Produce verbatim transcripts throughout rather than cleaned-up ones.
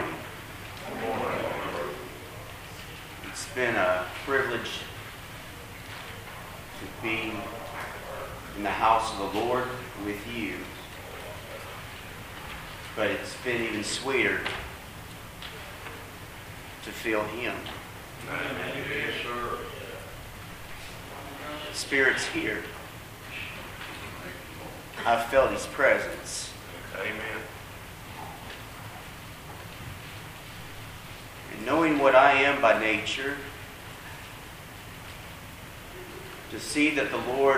morning. Good morning. It's been a privilege to be in the house of the Lord with you. But it's been even sweeter to feel Him. Yes, sir. The Spirit's here. I've felt His presence. Amen. And knowing what I am by nature, to see that the Lord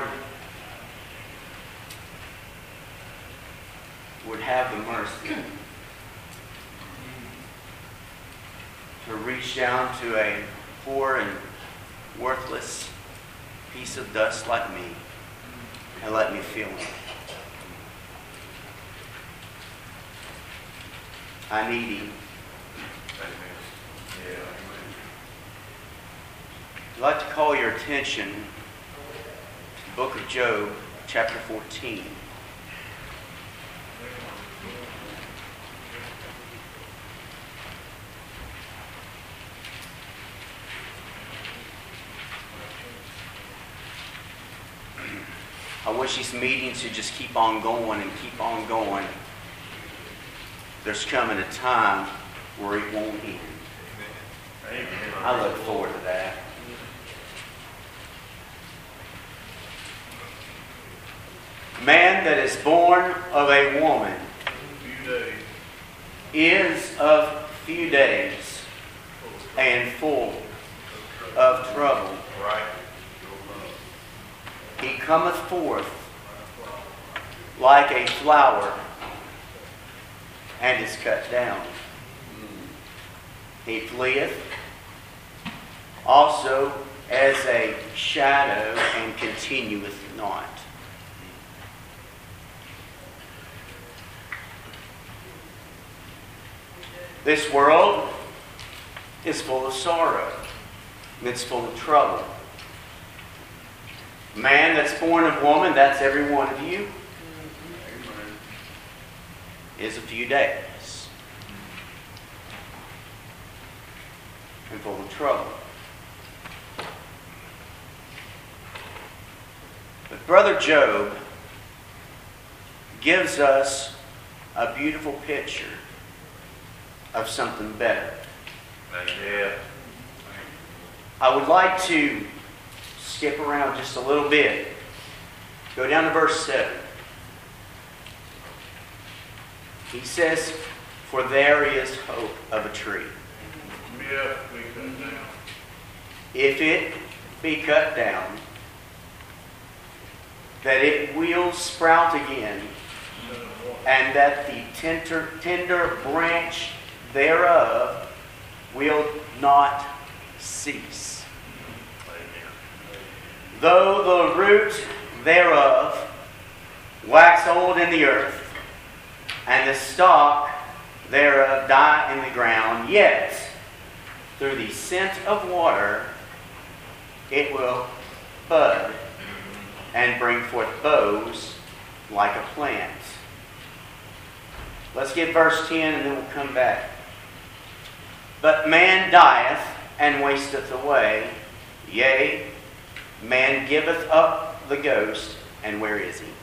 would have the mercy to reach down to a poor and worthless piece of dust like me and let me feel Him. I need Him. Amen. Yeah, amen. I'd like to call your attention to the book of Job, chapter fourteen. I wish these meetings would just keep on going and keep on going. There's coming a time where it won't end. Amen. I look forward to that. Man that is born of a woman Few days. is of few days and full of trouble. Right. He cometh forth like a flower and is cut down. He fleeth also as a shadow and continueth not. This world is full of sorrow. It's full of trouble. Man that's born of woman, that's every one of you, is a few days and full of trouble. But Brother Job gives us a beautiful picture of something better. Yeah. I would like to skip around just a little bit. Go down to verse seven. He says, "For there is hope of a tree. Yeah, we cut down. If it be cut down, that it will sprout again, and that the tender, tender branch thereof will not cease. Though the root thereof wax old in the earth, and the stalk thereof die in the ground, yet through the scent of water it will bud and bring forth boughs like a plant." Let's get verse ten and then we'll come back. "But man dieth and wasteth away, yea, man giveth up the ghost, and where is he?"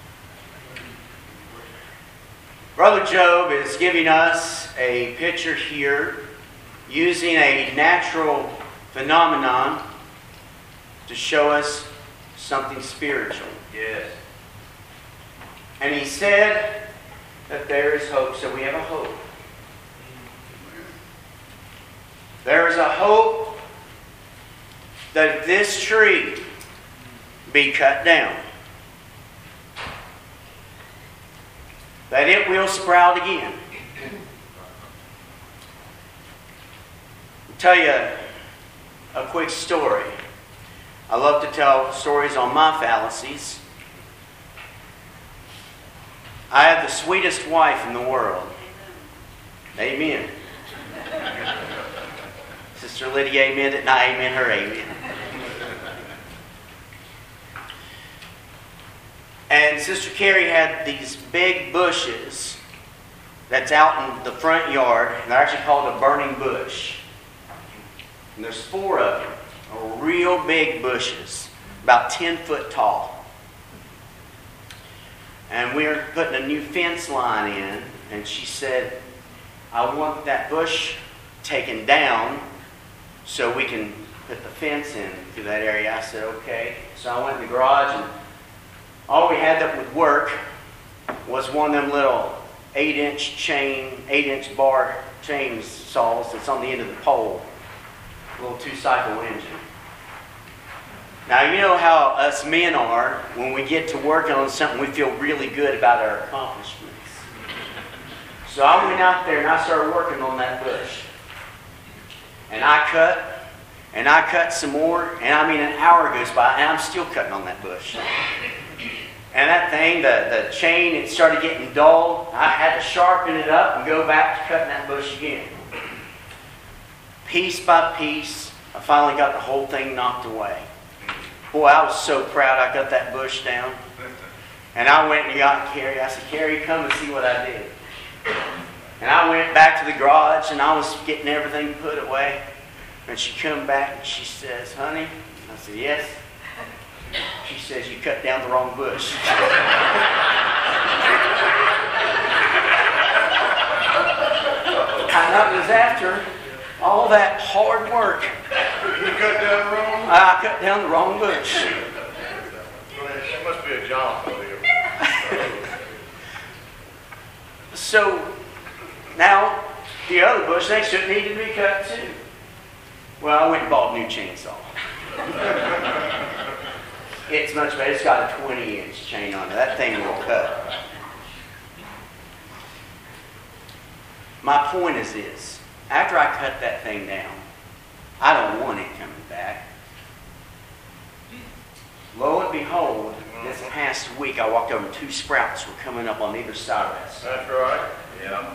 Brother Job is giving us a picture here using a natural phenomenon to show us something spiritual. Yes. And he said that there is hope, so we have a hope. There is a hope that this tree be cut down, that it will sprout again. I'll tell you a quick story. I love to tell stories on my fallacies. I have the sweetest wife in the world. Amen. Sister Lydia, amen. And I amen her, amen. And Sister Carrie had these big bushes that's out in the front yard. And they're actually called a burning bush. And there's four of them. Real big bushes. About ten foot tall. And we were putting a new fence line in. And she said, I want that bush taken down so we can put the fence in through that area. I said, okay. So I went in the garage, and all we had that would work was one of them little eight inch chain, eight inch bar chain saws that's on the end of the pole. A little two cycle engine. Now, you know how us men are. When we get to working on something, we feel really good about our accomplishments. So I went out there and I started working on that bush. And I cut, and I cut some more, and I mean an hour goes by, and I'm still cutting on that bush. And that thing, the, the chain, it started getting dull. I had to sharpen it up and go back to cutting that bush again. Piece by piece, I finally got the whole thing knocked away. Boy, I was so proud I got that bush down. And I went and got Carrie. I said, Carrie, come and see what I did. And I went back to the garage, and I was getting everything put away. And she come back and she says, honey? I said, yes. She says, you cut down the wrong bush. And that was after all that hard work. You cut down the wrong one? I cut down the wrong bush. That must be a John for you. So now the other bush next to it needed to be cut too. Well, I went and bought a new chainsaw. It's much better. It's got a twenty inch chain on it. That thing will cut. My point is this. After I cut that thing down, I don't want it coming back. Lo and behold, this past week I walked over and two sprouts were coming up on either side of that stuff. That's right. Yeah.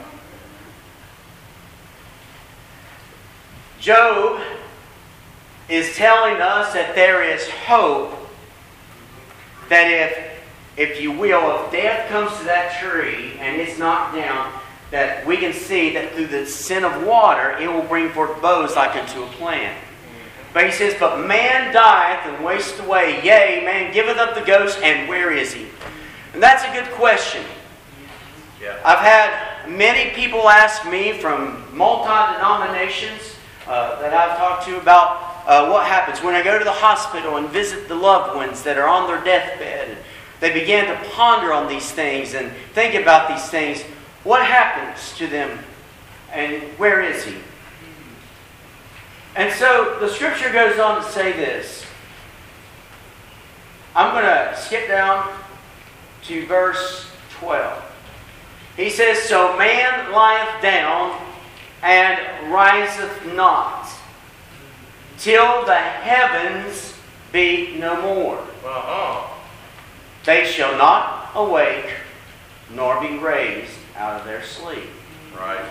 Job is telling us that there is hope, that if, if you will, if death comes to that tree and it's knocked down, that we can see that through the sin of water, it will bring forth boughs like unto a plant. But he says, but man dieth and wasteth away, yea, man giveth up the ghost, and where is he? And that's a good question. Yeah. I've had many people ask me from multi-denominations uh, that I've talked to about uh, what happens when I go to the hospital and visit the loved ones that are on their deathbed. And they begin to ponder on these things and think about these things. What happens to them? And where is he? And so the scripture goes on to say this. I'm going to skip down to verse twelve. He says, so man lieth down and riseth not, till the heavens be no more. Uh-huh. They shall not awake, nor be raised out of their sleep. Right.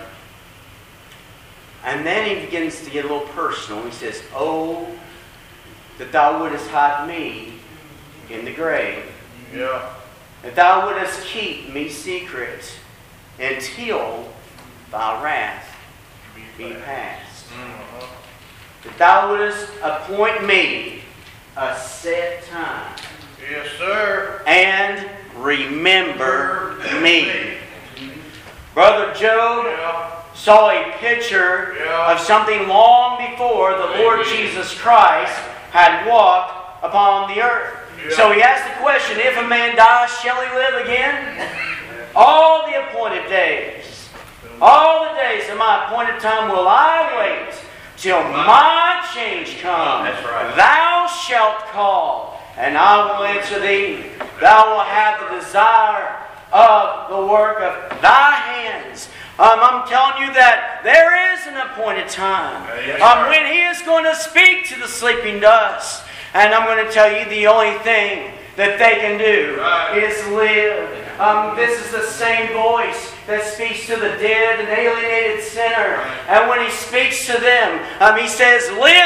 And then he begins to get a little personal. He says, oh, that thou wouldest hide me in the grave. Yeah. That thou wouldest keep me secret until thy wrath be past. Uh-huh. That thou wouldest appoint me a set time. Yes, sir. And remember me. Brother Job Yeah. saw a picture Yeah. of something long before the Lord Amen. Jesus Christ had walked upon the earth. Yeah. So he asked the question, if a man dies, shall he live again? All the appointed days, all the days of my appointed time will I wait till my change come. That's right. Thou shalt call, and I will answer thee. Thou wilt have the desire of the work of thy hands. Um, I'm telling you that there is an appointed time Yes, um, sir. when He is going to speak to the sleeping dust. And I'm going to tell you the only thing that they can do Right. is live. Um, this is the same voice that speaks to the dead and alienated sinner. Right. And when He speaks to them, um, He says, live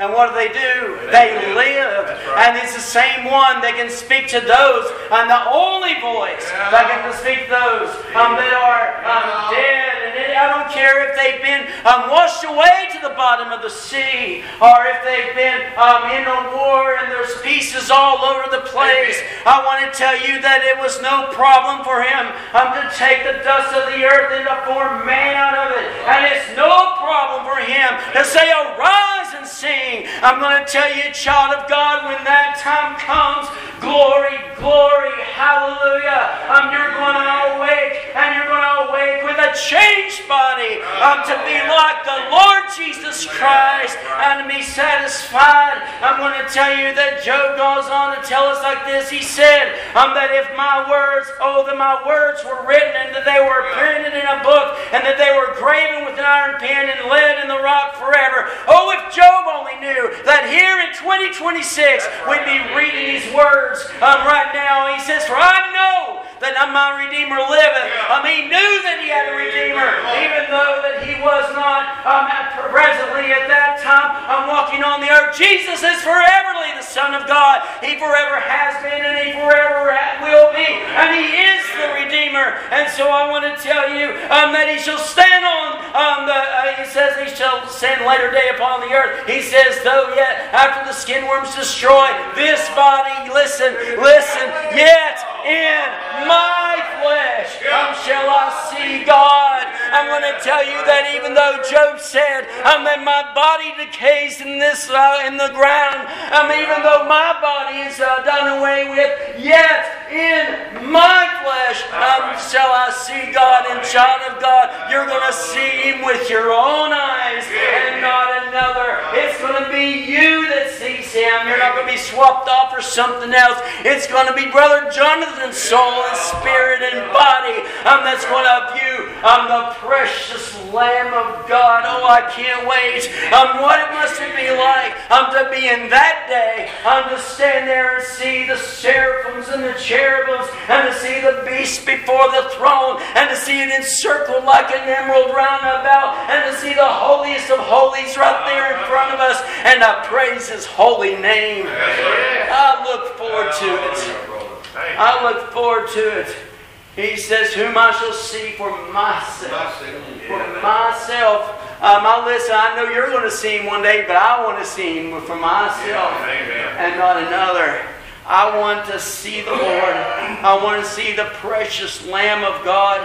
and what do they do? They, they live. Right. And it's the same one that can speak to those, and the only voice yeah. that can speak to those um, that are um, dead. And it, I don't care if they've been um, washed away to the bottom of the sea, or if they've been um, in a war and there's pieces all over the place. I want to tell you that it was no problem for Him um, to take the dust of the earth and to form man out of it. And it's no problem for Him to say, arise and sing. I'm going to tell you, child of God, when that time comes, glory, glory, hallelujah. Um, you're going to awake, and you're going to awake with a changed body um, to be like the Lord Jesus Christ and to be satisfied. I'm going to tell you that Job goes on to tell us like this. He said um, that if my words, oh, that my words were written and that they were printed in a book and that they were graven with an iron pen and lead in the rock forever. Oh, if Job only knew that here in twenty twenty-six we'd be reading these words um, right now. He says, for I know that my Redeemer liveth. Um, he knew that he had a Redeemer, even though that he was not um, presently at that time um, walking on the earth. Jesus is foreverly the Son of God. He forever has been and He forever will be. And He is the Redeemer. And so I want to tell you um, that He shall stand on um, the, uh, He says He shall stand later day upon the earth. He says, though yet after the skin worms destroy this body, listen, listen, yet in my flesh um, shall I see God. I'm going to tell you that even though Job said um, that my body decays in this uh, in the ground, um, even though my body is uh, done away with, yet in my flesh um, shall I see God. And child of God, you're going to see Him with your own eyes and not another. It's going to be you that sees Him. You're not going to be swapped off for something else. It's going to be Brother Jonathan's soul and spirit and body um, that's going to view um, the precious Lamb of God. Oh, I can't wait. Um, what it must be like um, to be in that day, um, to stand there and see the seraphims and the cherubims, and to see the beast before the throne, and to see it encircled like an emerald round about, and to see the holiest of holies right there in front of us, and to praise His holy name. I look forward to it. I look forward to it. He says, whom I shall see for myself. For myself. Um, I listen, I know you're going to see Him one day, but I want to see Him for myself and not another. I want to see the Lord. I want to see the precious Lamb of God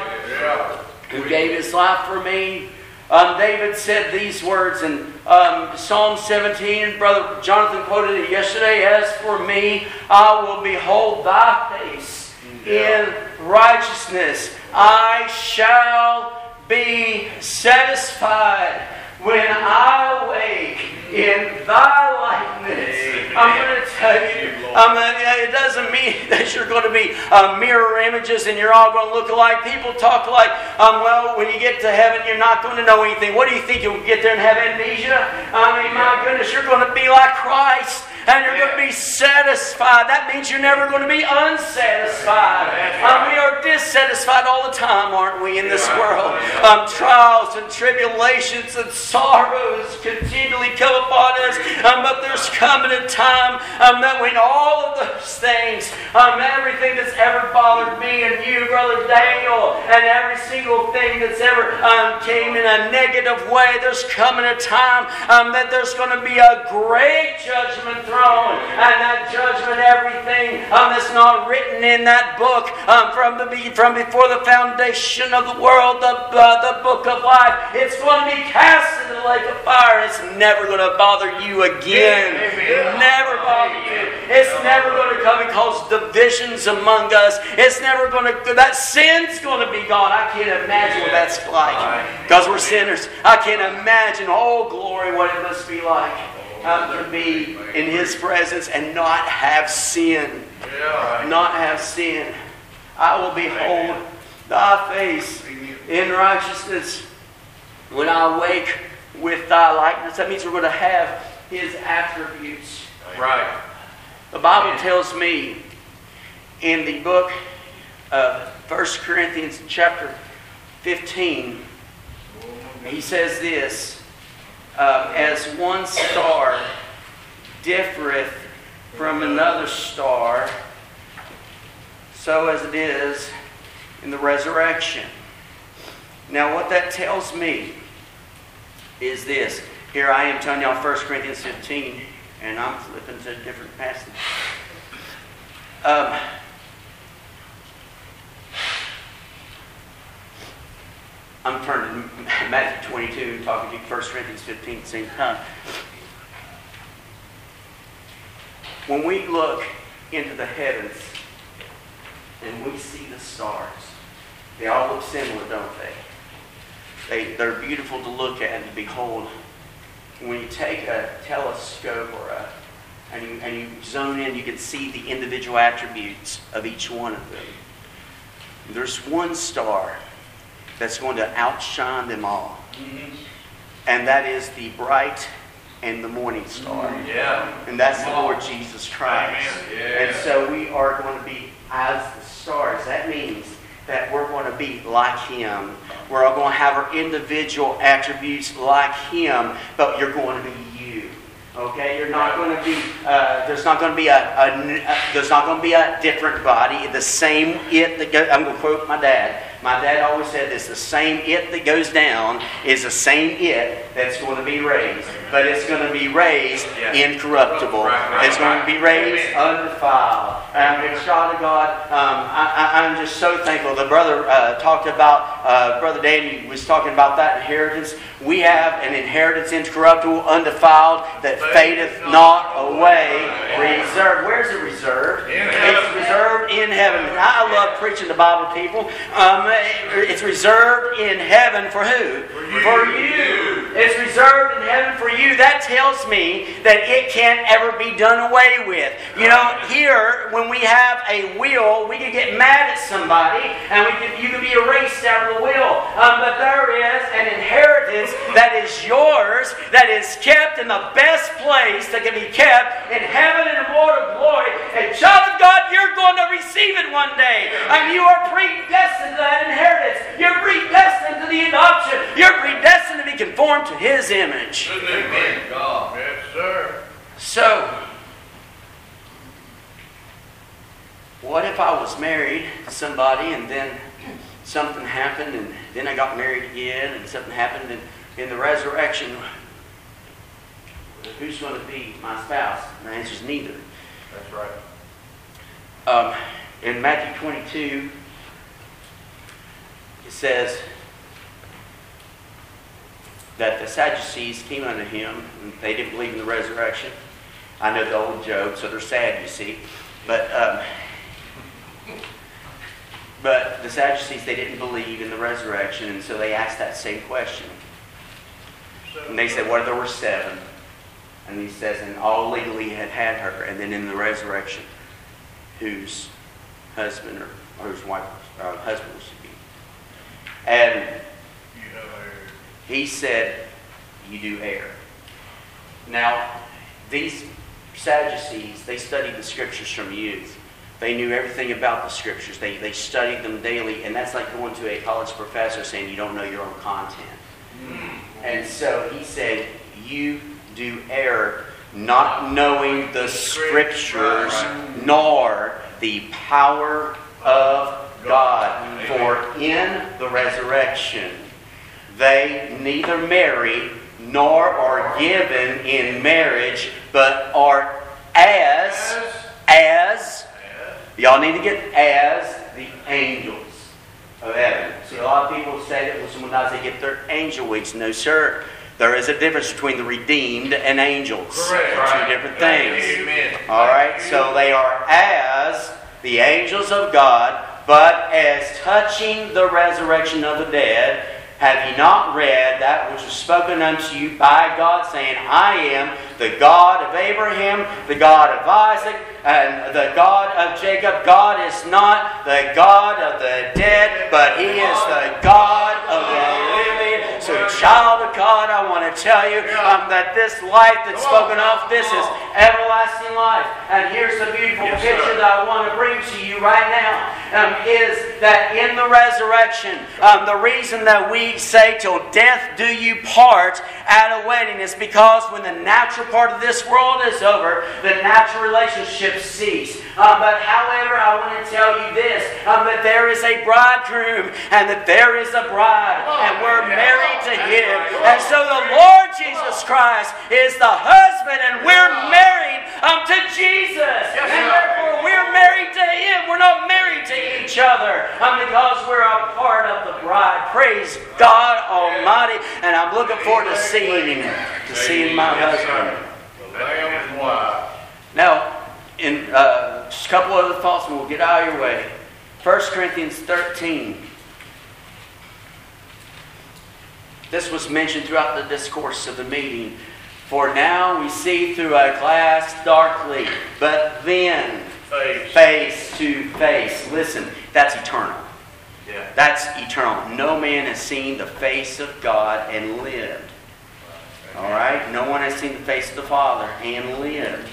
who gave His life for me. Um, David said these words in um, Psalm seventeen. Brother Jonathan quoted it yesterday. As for me, I will behold Thy face in righteousness. I shall be satisfied when I awake in Thy likeness. I'm going to tell you, um, it doesn't mean that you're going to be uh, mirror images and you're all going to look alike. People talk like, um, well, when you get to heaven, you're not going to know anything. What do you think? You'll get there and have amnesia? I mean, my goodness, you're going to be like Christ. And you're going to be satisfied. That means you're never going to be unsatisfied. Um, we are dissatisfied all the time, aren't we, in this world? Um, trials and tribulations and sorrows continually come upon us. Um, but there's coming a time um, that when all of those things, um, everything that's ever bothered me and you, Brother Daniel, and every single thing that's ever um, came in a negative way, there's coming a time um, that there's going to be a great judgment throne. And that judgment, everything um, that's not written in that book um, from the from before the foundation of the world, the uh, the book of life, it's going to be cast into the lake of fire. It's never going to bother you again. Amen. Never bother you. It's never going to come and cause divisions among us. It's never going to. That sin's going to be gone. I can't imagine what that's like because we're sinners. I can't imagine. Oh, glory, what it must be like. Um, to be in His presence and not have sin. Yeah. Not have sin. I will behold Thy face in righteousness when I wake with Thy likeness. That means we're going to have His attributes. Right. The Bible tells me in the book of First Corinthians chapter fifteen, he says this. Uh, as one star differeth from another star, so as it is in the resurrection. Now what that tells me is this. Here I am telling y'all First Corinthians fifteen, and I'm flipping to a different passage. Um, I'm turning to Matthew twenty-two, talking to First Corinthians fifteen at the same time. When we look into the heavens and we see the stars, they all look similar, don't they? They, they're beautiful to look at and to behold. When you take a telescope or a, and you, and you zone in, you can see the individual attributes of each one of them. There's one star that's going to outshine them all. Mm-hmm. And that is the bright and the morning star. Mm-hmm. Yeah. And that's the Lord Jesus Christ. Yeah. And so we are going to be as the stars. That means that we're going to be like Him. We're all going to have our individual attributes like Him, but you're going to be you. Okay, you're not going to be. Uh, there's not going to be a, a, a. There's not going to be a different body. The same it that goes. I'm going to quote my dad. My dad always said this: the same it that goes down is the same it that's going to be raised, but it's going to be raised yeah. incorruptible. Right, right, it's going right. to be raised undefiled. And with child of God, um, I, I, I'm just so thankful. The brother uh, talked about. Uh, brother Danny was talking about that inheritance. We have an inheritance incorruptible, undefiled, that fadeth not away, reserved. Where's it reserved? It's reserved in heaven. I love preaching the Bible, people. Um, it's reserved in heaven for who? For you. For you. It's reserved in heaven for you. That tells me that it can't ever be done away with. You know, here, when we have a will, we can get mad at somebody, and we can, you can be erased out of the will. Um, but there is an inheritance that is yours, that is kept in the best place that can be kept in heaven and immortal glory. And child of God, you're going to receive it one day. And you are predestined to that inheritance. You're predestined to the adoption. You're predestined to be conformed to His image. Amen. God. Yes, sir. So, what if I was married to somebody and then something happened and then I got married again and something happened and in the resurrection, who's going to be my spouse? And the answer is neither. That's right. Um, in Matthew twenty-two, it says that the Sadducees came unto Him, and they didn't believe in the resurrection. I know the old joke, so they're sad, you see. But um, but the Sadducees, they didn't believe in the resurrection, and so they asked that same question. And they said, what if there were seven? And He says, and all legally had had her, and then in the resurrection, whose husband or, or whose wife, uh, husband was to be. And He said, you do err. Now, these Sadducees, they studied the Scriptures from youth. They knew everything about the Scriptures. They, they studied them daily, and that's like going to a college professor saying you don't know your own content. Mm. And so He said, you do err, not knowing the Scriptures, nor the power of God. For in the resurrection, they neither marry nor are given in marriage, but are as, as, y'all need to get as the angels of heaven. See, a lot of people say that when someone dies, they get their angel wings. No, sir. There is a difference between the redeemed and angels. Correct. They're two different things. Amen. All right? So they are as the angels of God, but as touching the resurrection of the dead, have ye not read that which was spoken unto you by God, saying, I am the God of Abraham, the God of Isaac, and the God of Jacob. God is not the God of the dead, but He is the God of the living. So, child of God, I want to tell you um, that this life that's spoken of, this is everlasting life. And here's the beautiful yes, picture sir. that I want to bring to you right now, um, is that in the resurrection, um, the reason that we say, till death do you part, at a wedding is because when the natural part of this world is over, the natural relationships cease. Um, but however, I want to tell you this, um, that there is a bridegroom and that there is a bride, and we're married to Him. And so the Lord Jesus Christ is the husband, and we're married um, to Jesus. And therefore, we're married to Him. We're not married to each other um, because we're a part of the bride. Praise God Almighty. And I'm looking forward to seeing Him, to seeing my husband. Now, in uh, just a couple other thoughts and we'll get out of your way. First Corinthians thirteen. This was mentioned throughout the discourse of the meeting. For now we see through a glass darkly, but then face, face to face. Listen, that's eternal. Yeah. That's eternal. No man has seen the face of God and lived. All right? No one has seen the face of the Father and lived.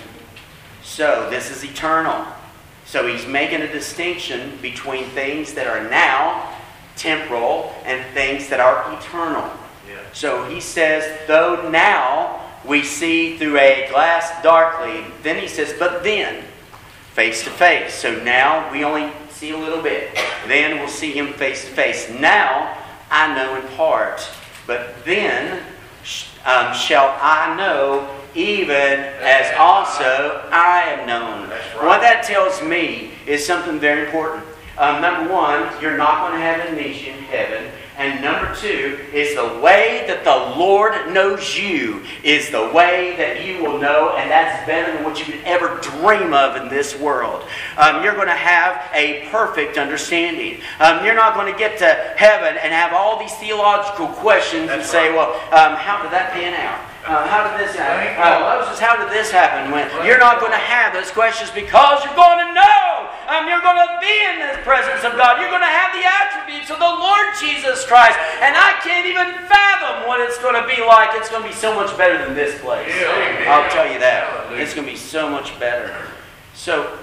So, this is eternal. So, he's making a distinction between things that are now temporal and things that are eternal. Yeah. So, he says, though now we see through a glass darkly, then he says, but then, face to face. So, now we only see a little bit. Then we'll see Him face to face. Now, I know in part, but then um, shall I know even as also I am known. Right. What that tells me is something very important. Um, number one, you're not going to have amnesia in heaven. And number two is the way that the Lord knows you is the way that you will know, and that's better than what you could ever dream of in this world. Um, you're going to have a perfect understanding. Um, you're not going to get to heaven and have all these theological questions that's and say, right. well, um, how did that pan out? Uh, how did this happen? Uh, Moses, how did this happen? When you're not going to have those questions because you're going to know. Um, you're going to be in the presence of God. You're going to have the attributes of the Lord Jesus Christ. And I can't even fathom what it's going to be like. It's going to be so much better than this place. Yeah. I'll tell you that. It's going to be so much better. So,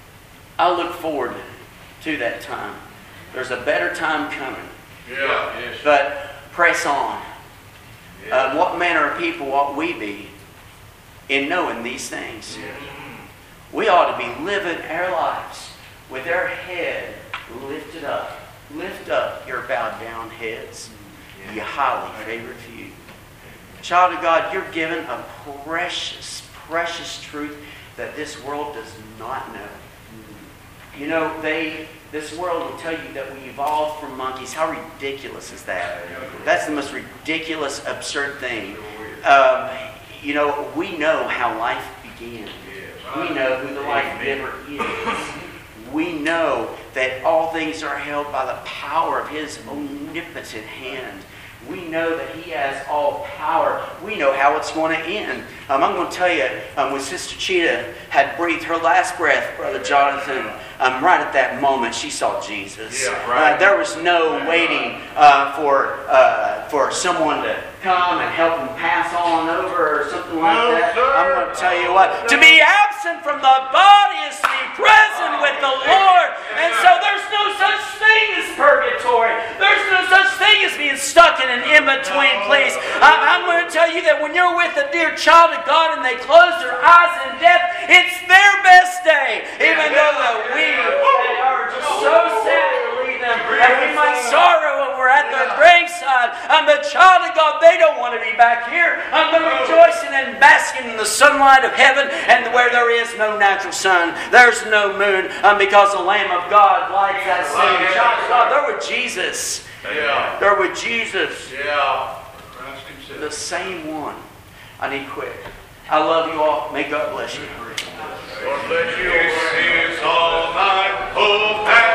I look forward to that time. There's a better time coming. Yeah. Yes. But press on. Uh, what manner of people ought we be in knowing these things? Yes. We ought to be living our lives with our head lifted up. Lift up your bowed down heads, yes. ye highly favored few. Child of God, you're given a precious, precious truth that this world does not know. You know, they... This world will tell you that we evolved from monkeys. How ridiculous is that? That's the most ridiculous, absurd thing. Um, you know, we know how life began. We know who the life giver is. We know that all things are held by the power of His omnipotent hand. We know that He has all power. We know how it's going to end. Um, I'm going to tell you, um, when Sister Cheetah had breathed her last breath, Brother Jonathan, um, right at that moment, she saw Jesus. Yeah, right. uh, there was no waiting uh, for uh, for someone to come and help him pass on over or something like no, that. Sir. I'm going to tell you what. To be absent from the body is to be present with the Lord. And so there's no such thing as purgatory. There's no such thing as being stuck in an in-between place. I'm going to tell you that when you're with a dear child of God and they close their eyes in death, it's their best day. Even though that we are just so sad to leave them and we might sorrow when we're at their graveside. I'm the child of God. They don't want to be back here. I'm going to rejoicing and basking in the sunlight of heaven, and where there is no natural sun, there's no moon, um, because the Lamb of God lights that city. Child of God, they're with Jesus. Yeah. They're with Jesus. Yeah. The same one. I need quit. I love you all. May God bless you. God bless you. This is all my hope.